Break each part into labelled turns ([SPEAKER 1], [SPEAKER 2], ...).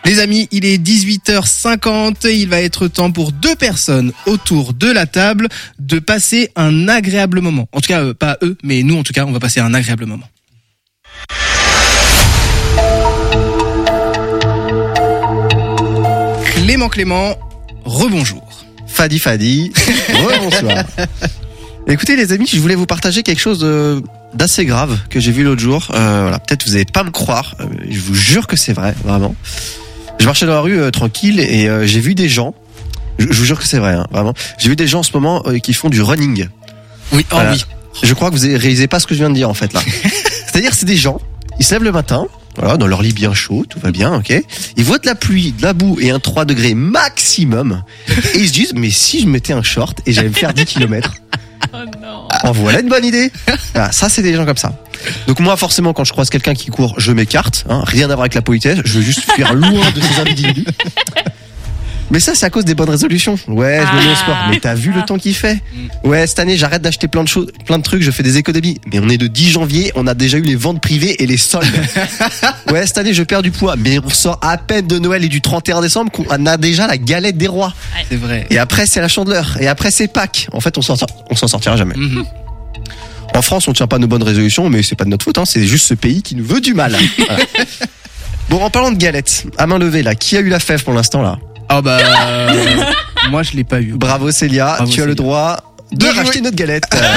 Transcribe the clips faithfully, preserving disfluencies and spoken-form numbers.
[SPEAKER 1] Les amis, il est dix-huit heures cinquante, il va être temps pour deux personnes autour de la table de passer un agréable moment. En tout cas, euh, pas eux, mais nous en tout cas, on va passer un agréable moment. Clément Clément, rebonjour.
[SPEAKER 2] Fadi Fadi, rebonsoir. Écoutez les amis, je voulais vous partager quelque chose de, d'assez grave que j'ai vu l'autre jour. Euh, voilà, peut-être vous n'allez pas me croire, euh, je vous jure que c'est vrai, vraiment. Je marchais dans la rue euh, tranquille et euh, j'ai vu des gens, je, je vous jure que c'est vrai, hein, vraiment. J'ai vu des gens en ce moment euh, qui font du running.
[SPEAKER 1] Oui, oh
[SPEAKER 2] voilà.
[SPEAKER 1] oui.
[SPEAKER 2] Je crois que vous réalisez pas ce que je viens de dire en fait là. C'est-à-dire c'est des gens, ils se lèvent le matin, voilà, dans leur lit bien chaud, tout va bien, ok. Ils voient de la pluie, de la boue et un trois degrés maximum. Et ils se disent, mais si je mettais un short et j'allais me faire dix kilomètres.
[SPEAKER 3] Oh non.
[SPEAKER 2] En voilà une bonne idée. Voilà, ça c'est des gens comme ça. Donc moi forcément quand je croise quelqu'un qui court, je m'écarte, hein, rien à voir avec la politesse, je veux juste fuir loin de ces individus. Mais ça c'est à cause des bonnes résolutions. Ouais, je me mets au sport. Mais t'as vu le temps qu'il fait? Ouais, cette année j'arrête d'acheter plein de choses, plein de trucs, je fais des économies. Mais on est le dix janvier, on a déjà eu les ventes privées et les soldes. Ouais, cette année je perds du poids, mais on sort à peine de Noël et du trente et un décembre qu'on a déjà la galette des rois.
[SPEAKER 1] C'est vrai.
[SPEAKER 2] Et après c'est la Chandeleur, et après c'est Pâques. En fait on s'en on s'en sortira jamais.
[SPEAKER 1] Mm-hmm.
[SPEAKER 2] En France on tient pas nos bonnes résolutions, mais c'est pas de notre faute, hein, c'est juste ce pays qui nous veut du mal. Voilà. Bon, en parlant de galettes, à main levée là, qui a eu la fève pour l'instant là?
[SPEAKER 1] Ah bah, euh, moi je l'ai pas eu.
[SPEAKER 2] Bravo Célia,
[SPEAKER 1] Bravo,
[SPEAKER 2] tu
[SPEAKER 1] Célia.
[SPEAKER 2] as le droit de
[SPEAKER 1] De
[SPEAKER 2] racheter
[SPEAKER 1] jouer.
[SPEAKER 2] notre galette. Euh,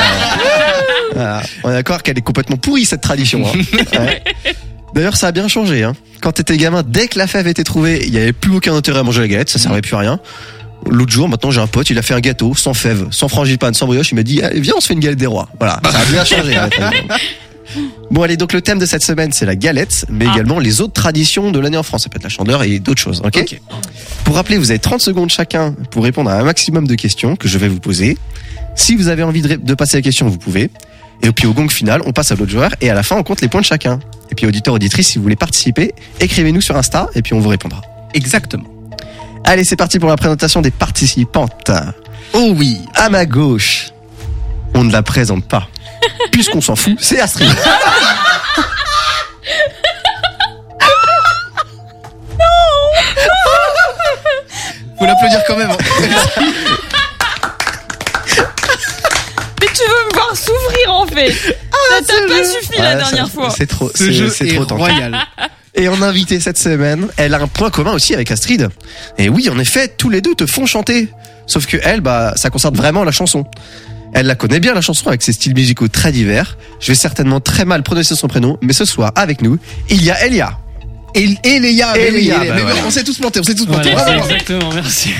[SPEAKER 2] voilà. On est d'accord qu'elle est complètement pourrie cette tradition. Hein. Ouais. D'ailleurs ça a bien changé. Hein. Quand t'étais gamin, dès que la fève était trouvée, il y avait plus aucun intérêt à manger la galette, ça servait plus à rien. L'autre jour, maintenant j'ai un pote, il a fait un gâteau sans fève, sans frangipane, sans brioche, il m'a dit, allez, viens on se fait une galette des rois. Voilà, ça a bien changé. Hein, bon allez, donc le thème de cette semaine c'est la galette, mais
[SPEAKER 3] Ah.
[SPEAKER 2] également les autres traditions de l'année en France. Ça peut être la Chandeleur et d'autres choses. Ok.
[SPEAKER 1] Ok.
[SPEAKER 2] Pour rappeler, vous avez trente secondes chacun pour répondre à un maximum de questions que je vais vous poser. Si vous avez envie de, ré- de passer la question, vous pouvez. Et puis au gong final, on passe à l'autre joueur et à la fin on compte les points de chacun. Et puis auditeur, auditrice, si vous voulez participer, écrivez-nous sur Insta et puis on vous répondra.
[SPEAKER 1] Exactement.
[SPEAKER 2] Allez, c'est parti pour la présentation des participantes.
[SPEAKER 1] Oh oui.
[SPEAKER 2] À ma gauche, on ne la présente pas. Puisqu'on s'en fout, c'est Astrid.
[SPEAKER 1] Faut l'applaudir quand même. Hein.
[SPEAKER 3] Mais tu veux me voir souffrir en fait. Ça t'a pas suffi la
[SPEAKER 2] Ouais,
[SPEAKER 3] dernière
[SPEAKER 2] ça-
[SPEAKER 3] fois.
[SPEAKER 2] C'est trop,
[SPEAKER 1] Ce
[SPEAKER 2] c'est,
[SPEAKER 1] jeu
[SPEAKER 2] c'est
[SPEAKER 1] est
[SPEAKER 2] trop tentant.
[SPEAKER 1] royal.
[SPEAKER 2] Et en invité cette semaine, elle a un point commun aussi avec Astrid. Et oui, en effet, tous les deux te font chanter. Sauf que elle, bah, ça concerne vraiment la chanson. Elle la connaît bien la chanson avec ses styles musicaux très divers. Je vais certainement très mal prononcer son prénom, mais ce soir avec nous, il y a Elia.
[SPEAKER 1] Et, et Léa,
[SPEAKER 2] Et
[SPEAKER 1] mais oui,
[SPEAKER 2] Léa,
[SPEAKER 1] mais
[SPEAKER 2] bah
[SPEAKER 1] oui,
[SPEAKER 2] ouais.
[SPEAKER 1] on s'est tous plantés, on s'est tous plantés.
[SPEAKER 4] Voilà,
[SPEAKER 1] Bravo,
[SPEAKER 4] c'est
[SPEAKER 1] bravo.
[SPEAKER 4] exactement, merci.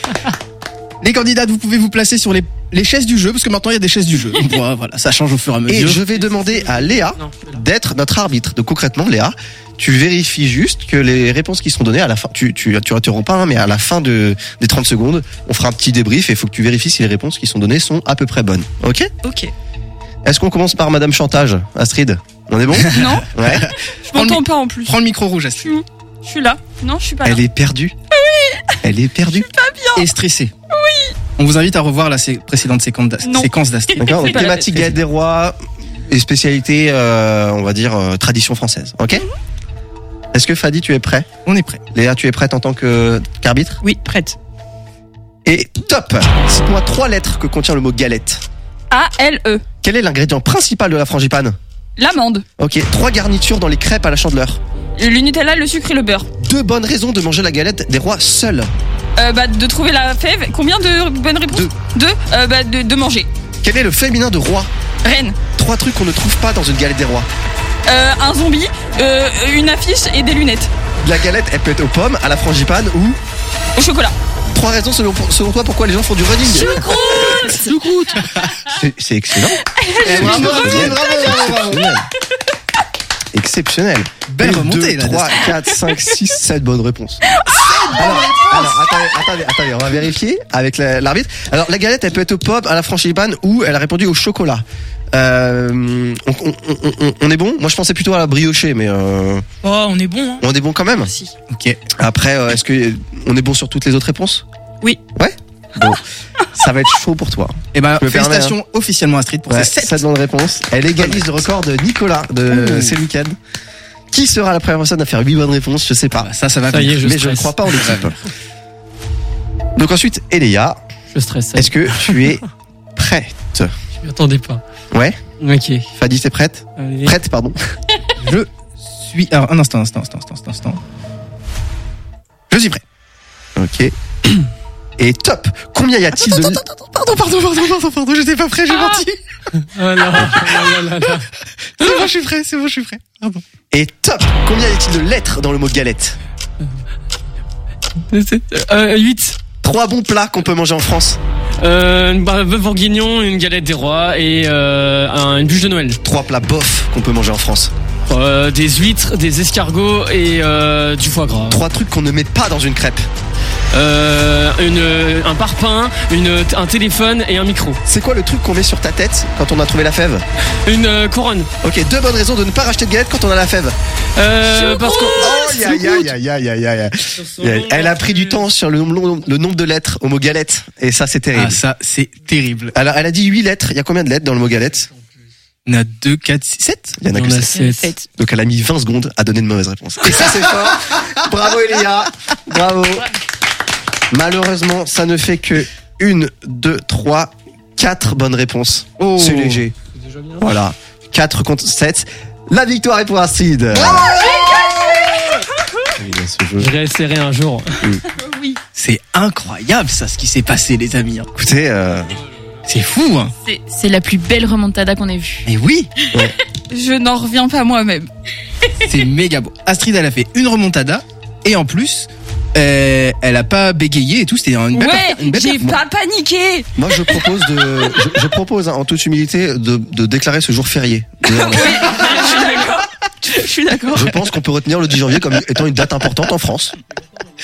[SPEAKER 1] Les candidates, vous pouvez vous placer sur les, les chaises du jeu, parce que maintenant il y a des chaises du jeu. Donc, voilà, voilà, ça change au fur et à
[SPEAKER 2] Et
[SPEAKER 1] mesure.
[SPEAKER 2] je vais demander à Léa
[SPEAKER 4] Non, là.
[SPEAKER 2] d'être notre arbitre. Donc concrètement, Léa, tu vérifies juste que les réponses qui seront données à la fin, tu tu tu interromps pas, hein, mais à la fin de des trente secondes, on fera un petit débrief et il faut que tu vérifies si les réponses qui sont données sont à peu près bonnes. Ok?
[SPEAKER 3] Ok.
[SPEAKER 2] Est-ce qu'on commence par Madame Chantage, Astrid? On est bon?
[SPEAKER 3] Non,
[SPEAKER 2] Ouais.
[SPEAKER 3] je m'entends pas en plus.
[SPEAKER 1] Prends le micro rouge, Astrid.
[SPEAKER 3] Je suis là. Non, je suis pas là.
[SPEAKER 2] Elle est perdue. Oui. Elle est perdue.
[SPEAKER 1] Et stressée. Oui. On vous invite à revoir la sé- précédente séquence d'Ast-
[SPEAKER 3] Non.
[SPEAKER 1] séquence d'Astrid.
[SPEAKER 2] D'accord.
[SPEAKER 3] C'est
[SPEAKER 2] Donc
[SPEAKER 3] pas la
[SPEAKER 2] thématique
[SPEAKER 3] peine.
[SPEAKER 2] galette des rois et spécialité, euh, on va dire euh, tradition française. Ok. Est-ce que Fadi, tu es prêt?
[SPEAKER 1] On est prêt.
[SPEAKER 2] Léa, tu es prête en tant que qu'arbitre?
[SPEAKER 3] Oui, prête.
[SPEAKER 2] Et top. Cite-moi trois lettres que contient le mot galette.
[SPEAKER 3] A L E.
[SPEAKER 2] Quel est l'ingrédient principal de la frangipane?
[SPEAKER 3] L'amande.
[SPEAKER 2] Ok. Trois garnitures dans les crêpes à la Chandeleur.
[SPEAKER 3] Le Nutella, le sucre et le beurre.
[SPEAKER 2] Deux bonnes raisons de manger la galette des rois seul.
[SPEAKER 3] Euh, bah, de trouver la fève. Combien de bonnes réponses?
[SPEAKER 2] Deux.
[SPEAKER 3] Deux. Euh, bah, de, de manger.
[SPEAKER 2] Quel est le féminin de roi?
[SPEAKER 3] Reine.
[SPEAKER 2] Trois trucs qu'on ne trouve pas dans une galette des rois.
[SPEAKER 3] Euh, un zombie. Euh, une affiche et des lunettes.
[SPEAKER 2] La galette, elle peut être aux pommes, à la frangipane ou...
[SPEAKER 3] Au chocolat.
[SPEAKER 2] Trois raisons selon, selon toi pourquoi les gens font du running.
[SPEAKER 3] Choucroute.
[SPEAKER 2] Choucroute. C'est, c'est excellent.
[SPEAKER 1] Eh, bravo, Astrid, bravo, bravo, bravo.
[SPEAKER 2] Exceptionnel. Exceptionnel.
[SPEAKER 1] Belle
[SPEAKER 2] Une,
[SPEAKER 1] remontée,
[SPEAKER 2] deux,
[SPEAKER 1] là,
[SPEAKER 2] trois, quatre, cinq, six, sept bonnes réponses. Alors, alors, attendez, attendez, attendez, on va vérifier avec la- l'arbitre. Alors, la galette, elle peut être aux pommes, à la frangipane ou elle a répondu au chocolat. Euh, on, on, on, on- on est bon? Moi, je pensais plutôt à la briochée, mais euh,
[SPEAKER 3] Oh, on est bon, hein.
[SPEAKER 2] on est bon quand même.
[SPEAKER 3] Si.
[SPEAKER 1] Ok.
[SPEAKER 2] Après, euh, est-ce que on est bon sur toutes les autres réponses?
[SPEAKER 3] Oui.
[SPEAKER 2] Ouais. Bon, ça va être chaud pour toi.
[SPEAKER 1] Eh ben,
[SPEAKER 2] Je me permets,
[SPEAKER 1] félicitations officiellement Astrid pour
[SPEAKER 2] Ouais,
[SPEAKER 1] ces sept.
[SPEAKER 2] sept bonnes réponses. Elle égalise le record de Nicolas de
[SPEAKER 1] Oh.
[SPEAKER 2] ces week-ends. Qui sera la première personne à faire huit bonnes réponses? Je sais pas.
[SPEAKER 1] Ça, ça va
[SPEAKER 4] Ça y
[SPEAKER 1] venir.
[SPEAKER 4] est, je
[SPEAKER 2] mais je
[SPEAKER 4] stresse.
[SPEAKER 2] ne crois pas en l'équipe. Donc ensuite, Eléa,
[SPEAKER 4] Je stresse.
[SPEAKER 2] est-ce que tu es prête?
[SPEAKER 4] Je m'y attendais pas.
[SPEAKER 2] Ouais.
[SPEAKER 4] Ok.
[SPEAKER 2] Fadi, t'es prête?
[SPEAKER 4] Allez.
[SPEAKER 2] Prête, pardon.
[SPEAKER 1] Je suis. Alors, un instant, un instant, un instant, un instant, un instant. Je suis prêt.
[SPEAKER 2] Ok. Et top. Combien y a-t-il de...
[SPEAKER 1] Pardon, pardon, pardon, pardon, pardon, j'étais pas prêt, j'ai menti.
[SPEAKER 4] Ah là, là, là, là, là.
[SPEAKER 1] C'est bon, je suis prêt, c'est bon, je suis prêt. Pardon.
[SPEAKER 2] Et top. Combien y a-t-il de lettres dans le mot galette?
[SPEAKER 4] Euh, huit.
[SPEAKER 2] Trois bons plats qu'on peut manger en France.
[SPEAKER 4] Euh, une bœuf bourguignon, une galette des rois et euh, un- une bûche de Noël.
[SPEAKER 2] Trois plats bof qu'on peut manger en France.
[SPEAKER 4] Euh, des huîtres, des escargots et euh, du foie gras.
[SPEAKER 2] Trois trucs qu'on ne met pas dans une crêpe.
[SPEAKER 4] Euh, une, un parpaing, une, un téléphone et un micro.
[SPEAKER 2] C'est quoi le truc qu'on met sur ta tête quand on a trouvé la fève?
[SPEAKER 4] Une euh, couronne.
[SPEAKER 2] Ok, deux bonnes raisons de ne pas racheter de galette quand on a la fève.
[SPEAKER 4] Euh, parce que
[SPEAKER 2] Oh, ya, ya, ya, ya, ya, ya, ya. Elle a pris du temps sur le, nom- le nombre de lettres au mot galette. Et ça, c'est terrible.
[SPEAKER 1] Ah, ça, c'est terrible.
[SPEAKER 2] Elle, a, elle a dit huit lettres. Il y a combien de lettres dans le mot galette?
[SPEAKER 1] On a deux, quatre, six, sept.
[SPEAKER 2] Il y en a
[SPEAKER 4] Il
[SPEAKER 2] que
[SPEAKER 4] y en a
[SPEAKER 2] sept.
[SPEAKER 4] sept.
[SPEAKER 2] Donc elle a mis vingt secondes à donner une mauvaise réponse. Et ça, c'est fort. Bravo, Eléa. Bravo. Malheureusement, ça ne fait que une, deux, trois, quatre bonnes réponses.
[SPEAKER 1] Oh.
[SPEAKER 2] C'est léger.
[SPEAKER 4] C'est déjà bien.
[SPEAKER 2] Voilà. quatre contre sept. La victoire est pour Arcide. Ce jeu.
[SPEAKER 4] Je réessayerai un jour.
[SPEAKER 1] C'est incroyable, ça, ce qui s'est passé, les amis. hein.
[SPEAKER 2] Écoutez, euh,
[SPEAKER 1] C'est fou, hein.
[SPEAKER 3] C'est- C'est la plus belle remontada qu'on ait vue.
[SPEAKER 1] Mais oui,
[SPEAKER 3] Je n'en reviens pas moi-même.
[SPEAKER 1] c'est méga beau. Astrid, elle a fait une remontada. Et en plus, euh, elle a pas bégayé et tout. C'était une belle
[SPEAKER 3] Ouais,
[SPEAKER 1] perf- une belle
[SPEAKER 3] j'ai
[SPEAKER 1] perf.
[SPEAKER 3] pas paniqué.
[SPEAKER 2] moi je propose de, je, je propose hein, en toute humilité de, de déclarer ce jour férié.
[SPEAKER 3] Oui, je suis d'accord. Je suis d'accord.
[SPEAKER 2] Je pense qu'on peut retenir le dix janvier comme étant une date importante en France.